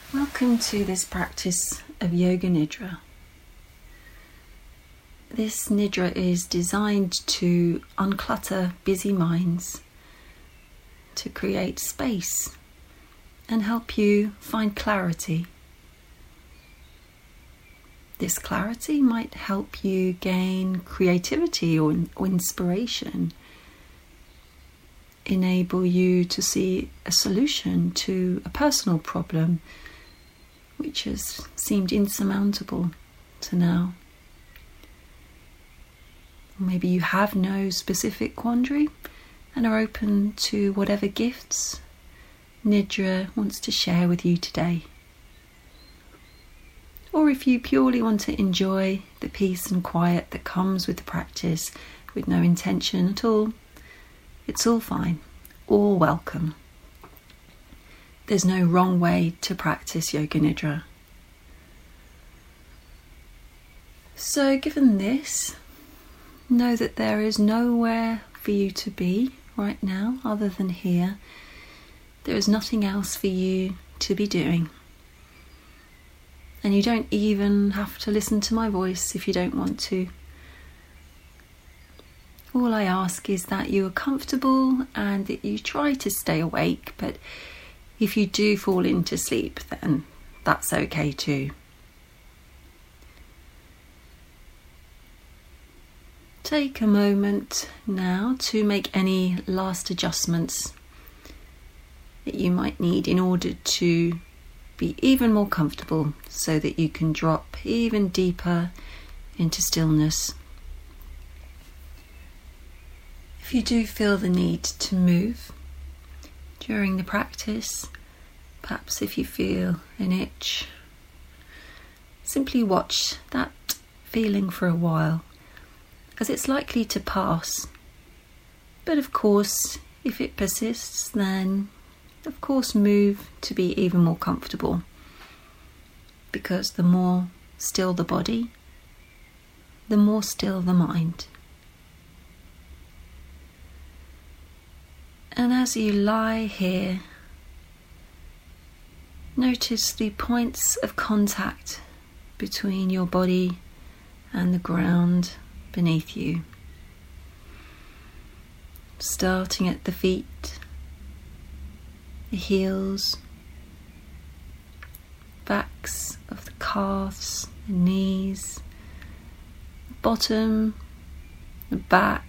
Welcome to this practice of Yoga Nidra. This Nidra is designed to unclutter busy minds, to create space and help you find clarity. This clarity might help you gain creativity or inspiration, enable you to see a solution to a personal problem which has seemed insurmountable to now. Maybe you have no specific quandary and are open to whatever gifts Nidra wants to share with you today. Or if you purely want to enjoy the peace and quiet that comes with the practice with no intention at all, it's all fine, all welcome. There's no wrong way to practice Yoga Nidra. So given this, know that there is nowhere for you to be right now other than here. There is nothing else for you to be doing. And you don't even have to listen to my voice if you don't want to. All I ask is that you are comfortable and that you try to stay awake, but if you do fall into sleep, then that's okay too. Take a moment now to make any last adjustments that you might need in order to be even more comfortable so that you can drop even deeper into stillness. If you do feel the need to move during the practice, perhaps if you feel an itch, simply watch that feeling for a while, as it's likely to pass. But of course, if it persists, then of course move to be even more comfortable, because the more still the body, the more still the mind. And as you lie here, notice the points of contact between your body and the ground beneath you. Starting at the feet, the heels, backs of the calves, the knees, the bottom, the back,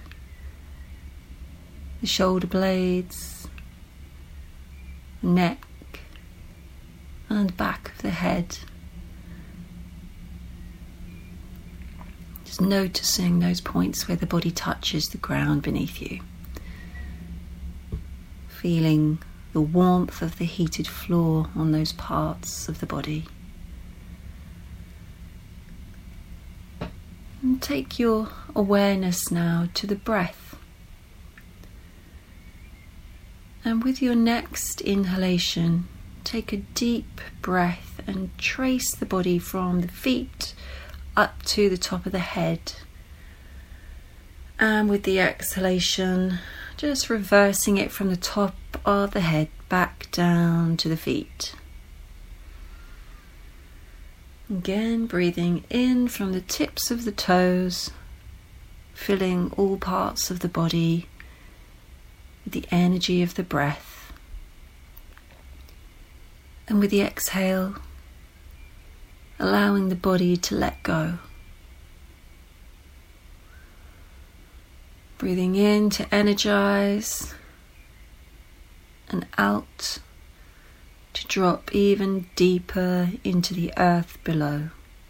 the shoulder blades, the neck, and back of the head. Just noticing those points where the body touches the ground beneath you. Feeling the warmth of the heated floor on those parts of the body. And take your awareness now to the breath. And with your next inhalation, take a deep breath and trace the body from the feet up to the top of the head. And with the exhalation, just reversing it from the top of the head back down to the feet. Again, breathing in from the tips of the toes, filling all parts of the body with the energy of the breath. And with the exhale, allowing the body to let go. Breathing in to energize, and out to drop even deeper into the earth below.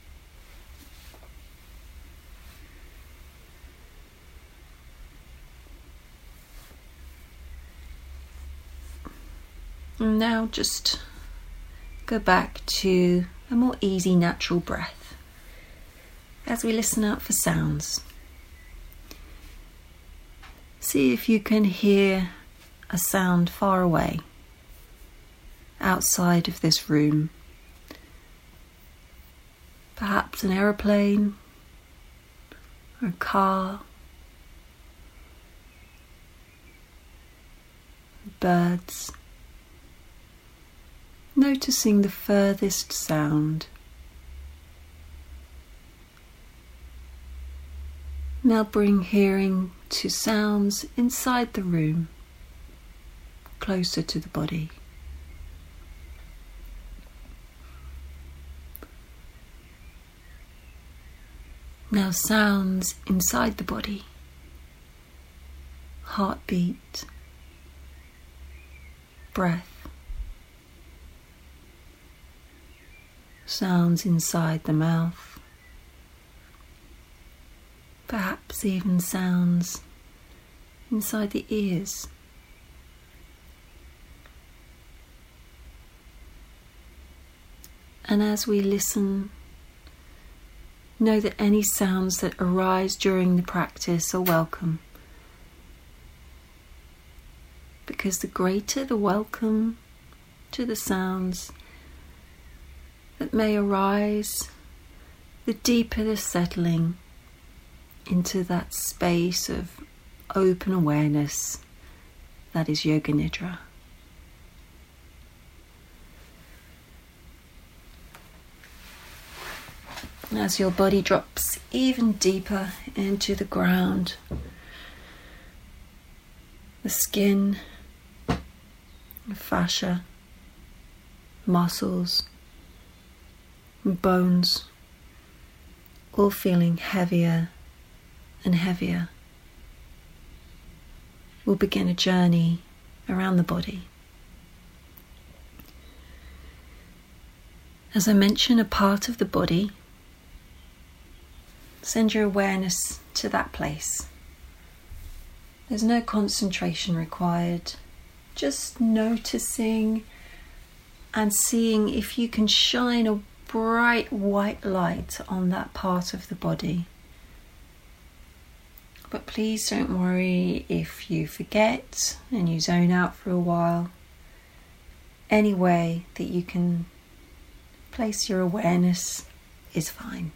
And now just go back to a more easy, natural breath as we listen out for sounds. See if you can hear a sound far away, outside of this room. Perhaps an aeroplane, or a car, birds. noticing the furthest sound. Now bring hearing to sounds inside the room, closer to the body. Now sounds inside the body, heartbeat, breath, sounds inside the mouth, perhaps even sounds inside the ears. And as we listen, know that any sounds that arise during the practice are welcome, because the greater the welcome to the sounds that may arise, the deeper the settling into that space of open awareness that is Yoga Nidra. As your body drops even deeper into the ground, the skin, the fascia, muscles, and bones, all feeling heavier and heavier, we'll begin a journey around the body. As I mention a part of the body, send your awareness to that place. There's no concentration required, just noticing and seeing if you can shine a bright white light on that part of the body. But please don't worry if you forget and you zone out for a while. Any way that you can place your awareness is fine.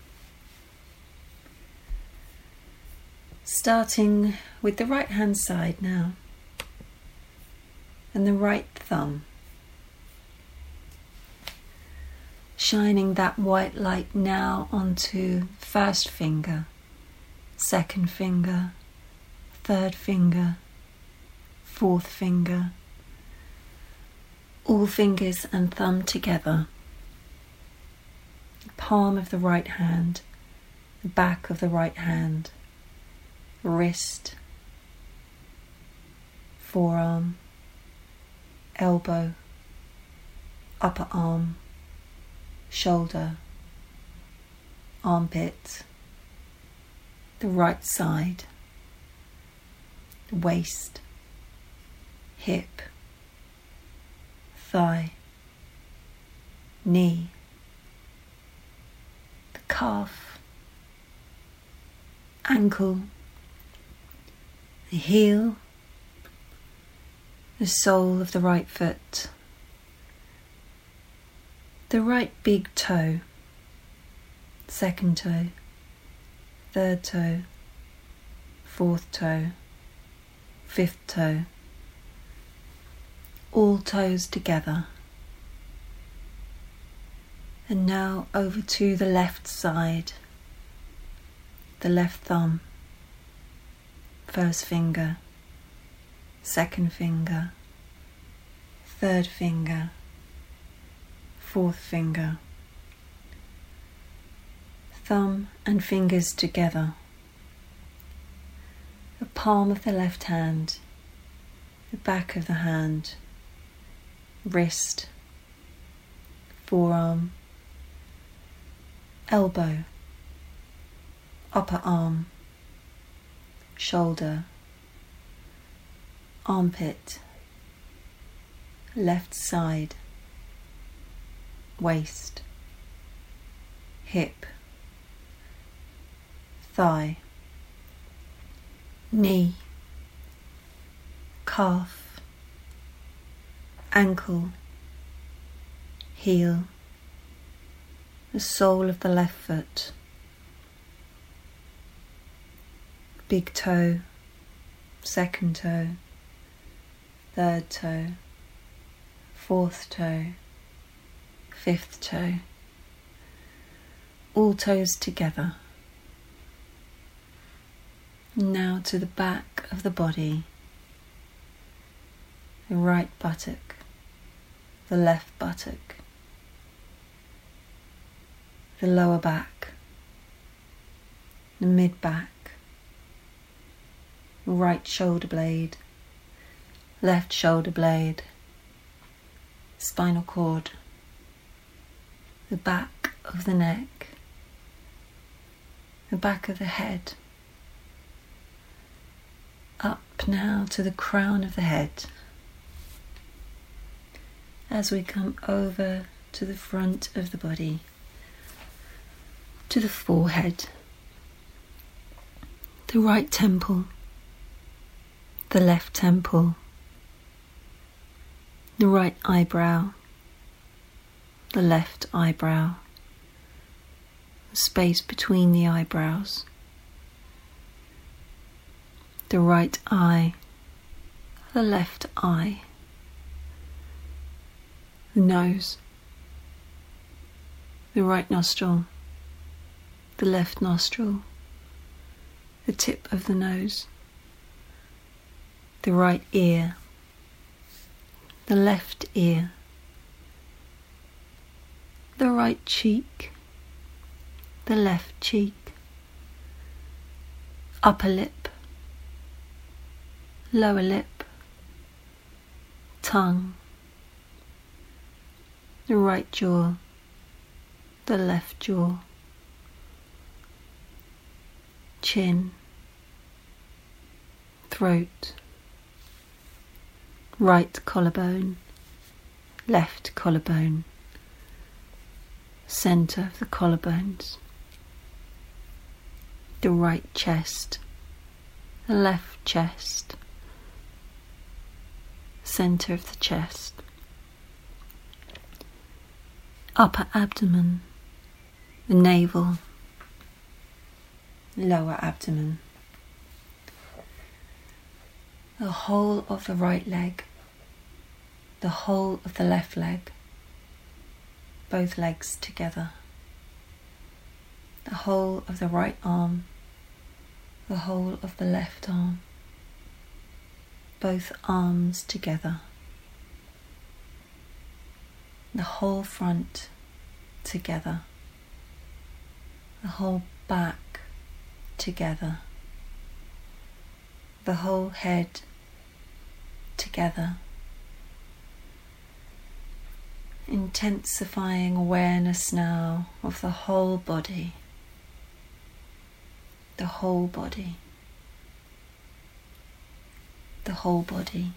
Starting with the right hand side now, and the right thumb. Shining that white light now onto first finger, second finger, third finger, fourth finger, all fingers and thumb together. The palm of the right hand, the back of the right hand, wrist, forearm, elbow, upper arm, shoulder, armpit, the right side, the waist, hip, thigh, knee, the calf, ankle, the heel, the sole of the right foot, the right big toe, second toe, third toe, fourth toe, fifth toe, all toes together. And now over to the left side, the left thumb, first finger, second finger, third finger, fourth finger, thumb and fingers together, the palm of the left hand, the back of the hand, wrist, forearm, elbow, upper arm, shoulder, armpit, left side, waist, hip, thigh, knee, calf, ankle, heel, the sole of the left foot, big toe, second toe, third toe, fourth toe, fifth toe. All toes together. Now to the back of the body. The right buttock, the left buttock, the lower back, the mid back, right shoulder blade, left shoulder blade, spinal cord, the back of the neck, the back of the head, up now to the crown of the head. As we come over to the front of the body, to the forehead, the right temple, the left temple, the right eyebrow, the left eyebrow, the space between the eyebrows, the right eye, the left eye, the nose, the right nostril, the left nostril, the tip of the nose, the right ear, the left ear, the right cheek, the left cheek, upper lip, lower lip, tongue, the right jaw, the left jaw, chin, throat, right collarbone, left collarbone, centre of the collarbones, the right chest, the left chest, centre of the chest, upper abdomen, the navel, lower abdomen, the whole of the right leg, the whole of the left leg, both legs together, the whole of the right arm, the whole of the left arm, both arms together, the whole front together, the whole back together, the whole head together, intensifying awareness now of the whole body, the whole body, the whole body.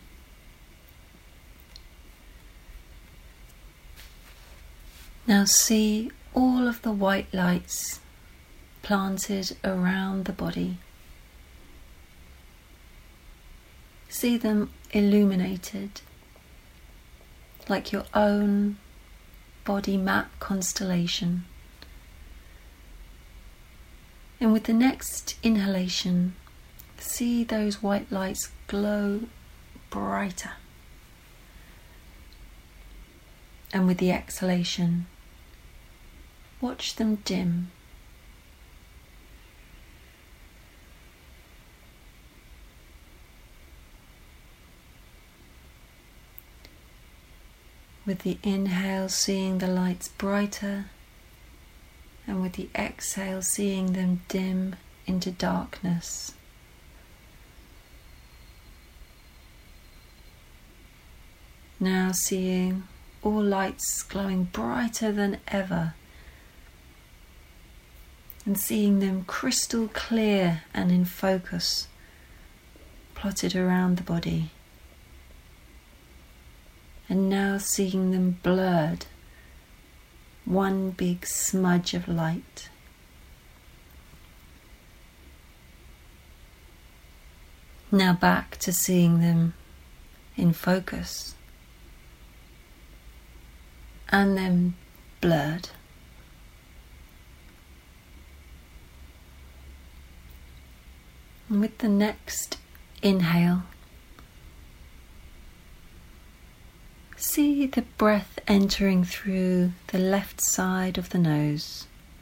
Now see all of the white lights planted around the body. See them illuminated like your own body map constellation. And with the next inhalation, see those white lights glow brighter. And with the exhalation, watch them dim. With the inhale, seeing the lights brighter, and with the exhale, seeing them dim into darkness. Now seeing all lights glowing brighter than ever, and seeing them crystal clear and in focus, plotted around the body. And now seeing them blurred, one big smudge of light. Now back to seeing them in focus, and then blurred. And with the next inhale, See the breath entering through the left side of the nose,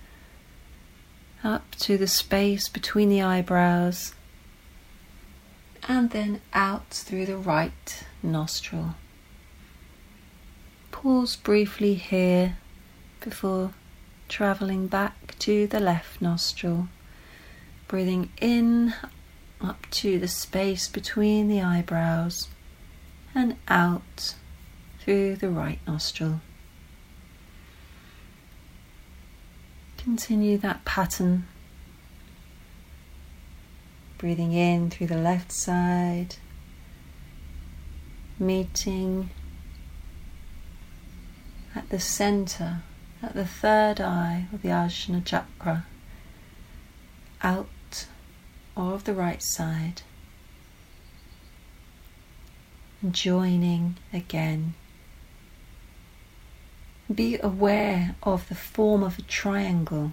up to the space between the eyebrows, and then out through the right nostril. Pause briefly here before travelling back to the left nostril, breathing in up to the space between the eyebrows and out through the right nostril. Continue that pattern, breathing in through the left side, meeting at the center, at the third eye of the Ajna chakra, out of the right side, and joining again. Be aware of the form of a triangle.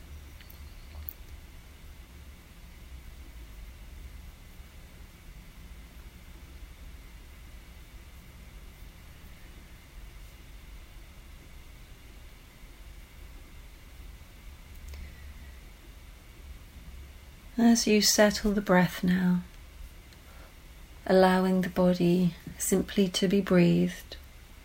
As you settle the breath now, allowing the body simply to be breathed,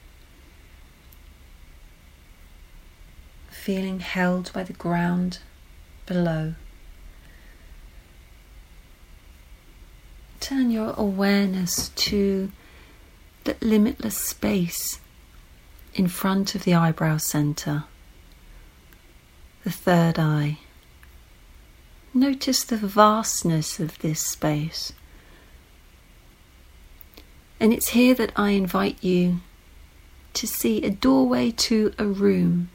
feeling held by the ground below. Turn your awareness to the limitless space in front of the eyebrow center, the third eye. Notice the vastness of this space. And it's here that I invite you to see a doorway to a room.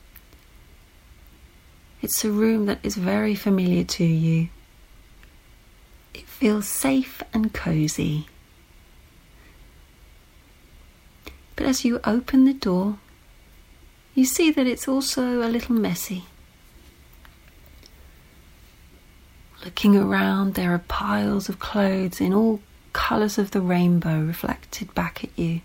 It's a room that is very familiar to you. It feels safe and cozy. But as you open the door, you see that it's also a little messy. Looking around, there are piles of clothes in all colours of the rainbow reflected back at you.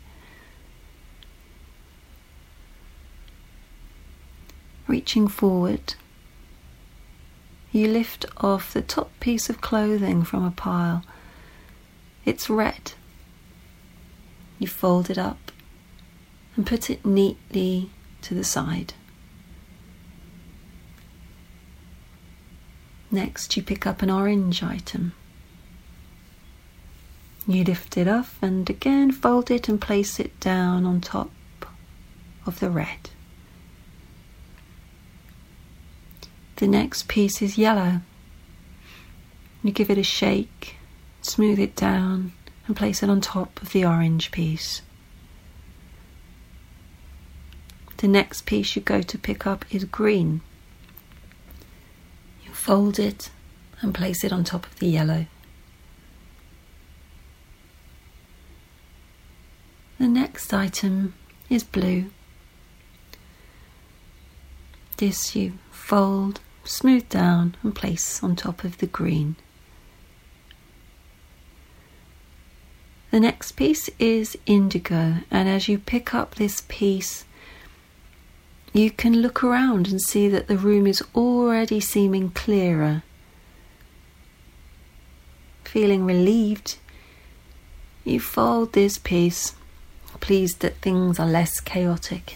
Reaching forward, you lift off the top piece of clothing from a pile. It's red. You fold it up and put it neatly to the side. Next, you pick up an orange item. You lift it up and again fold it and place it down on top of the red. The next piece is yellow. You give it a shake, smooth it down and place it on top of the orange piece. The next piece you go to pick up is green. You fold it and place it on top of the yellow. The next item is blue. This you fold, smooth down and place on top of the green. The next piece is indigo, and as you pick up this piece, you can look around and see that the room is already seeming clearer. Feeling relieved, you fold this piece, pleased that things are less chaotic.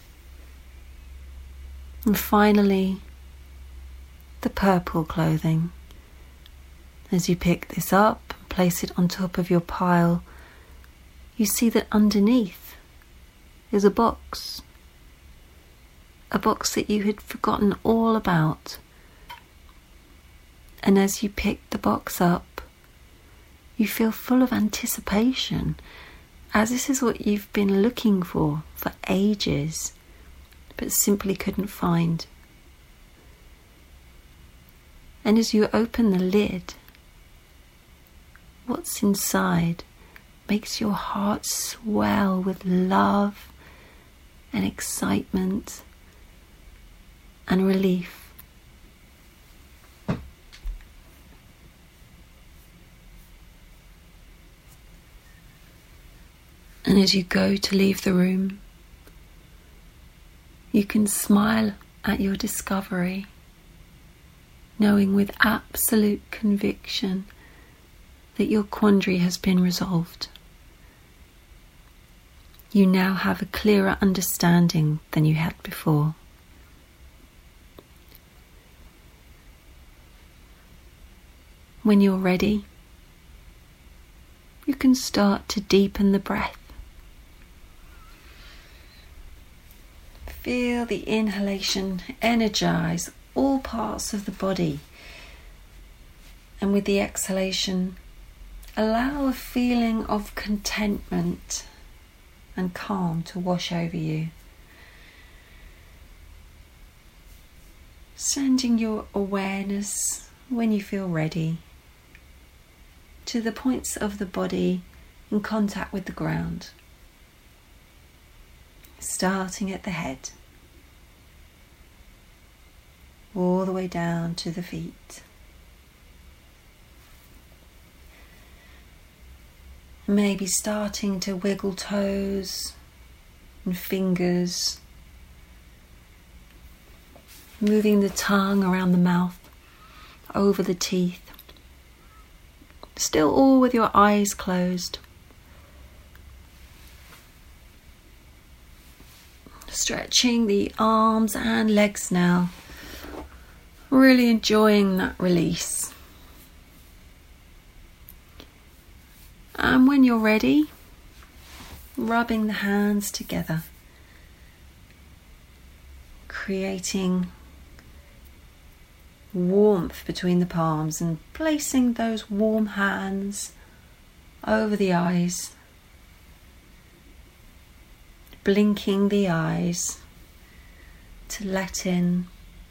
And finally, the purple clothing. As you pick this up and place it on top of your pile, you see that underneath is a box that you had forgotten all about. And as you pick the box up, you feel full of anticipation, as this is what you've been looking for ages, but simply couldn't find. And as you open the lid, what's inside makes your heart swell with love and excitement and relief. And as you go to leave the room, you can smile at your discovery, knowing with absolute conviction that your quandary has been resolved. You now have a clearer understanding than you had before. When you're ready, you can start to deepen the breath. Feel the inhalation energize all parts of the body, and with the exhalation, allow a feeling of contentment and calm to wash over you. Sending your awareness, when you feel ready, to the points of the body in contact with the ground. Starting at the head, all the way down to the feet. Maybe starting to wiggle toes and fingers, moving the tongue around the mouth, over the teeth, still all with your eyes closed. Stretching the arms and legs now, really enjoying that release. And when you're ready, rubbing the hands together, creating warmth between the palms and placing those warm hands over the eyes, blinking the eyes to let in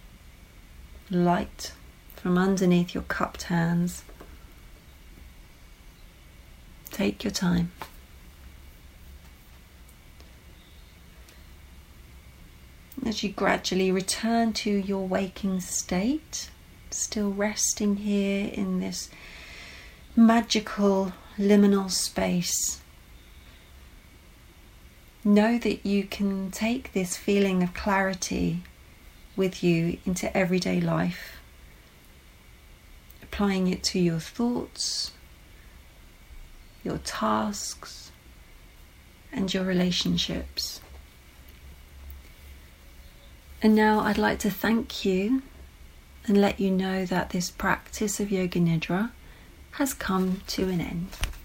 light from underneath your cupped hands. Take your time. As you gradually return to your waking state, still resting here in this magical liminal space, know that you can take this feeling of clarity with you into everyday life, applying it to your thoughts, your tasks, and your relationships. And now I'd like to thank you and let you know that this practice of Yoga Nidra has come to an end.